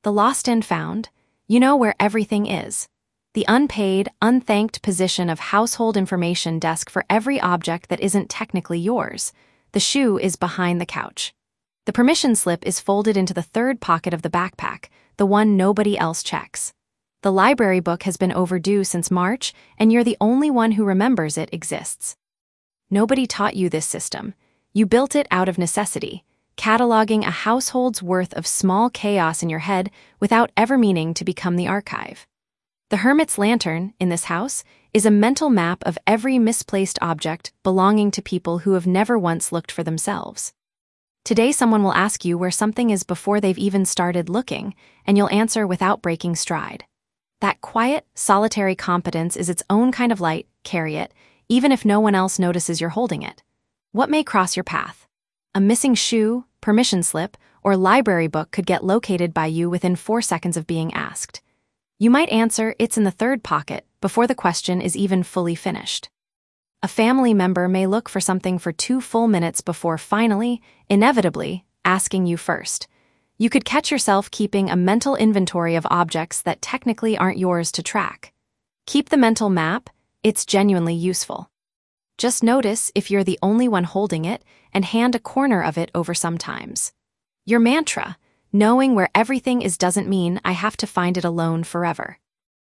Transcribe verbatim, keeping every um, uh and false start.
The lost and found. You know where everything is. The unpaid, unthanked position of household information desk for every object that isn't technically yours. The shoe is behind the couch. The permission slip is folded into the third pocket of the backpack, the one nobody else checks. The library book has been overdue since March, and you're the only one who remembers it exists. Nobody taught you this system. You built it out of necessity, cataloging a household's worth of small chaos in your head without ever meaning to become the archive. The hermit's lantern, in this house, is a mental map of every misplaced object belonging to people who have never once looked for themselves. Today someone will ask you where something is before they've even started looking, and you'll answer without breaking stride. That quiet, solitary competence is its own kind of light. Carry it, even if no one else notices you're holding it. What may cross your path? A missing shoe, permission slip, or library book could get located by you within four seconds of being asked. You might answer, "It's in the third pocket," before the question is even fully finished. A family member may look for something for two full minutes before finally, inevitably, asking you first. You could catch yourself keeping a mental inventory of objects that technically aren't yours to track. Keep the mental map, it's genuinely useful. Just notice if you're the only one holding it and hand a corner of it over sometimes. Your mantra, knowing where everything is doesn't mean I have to find it alone forever.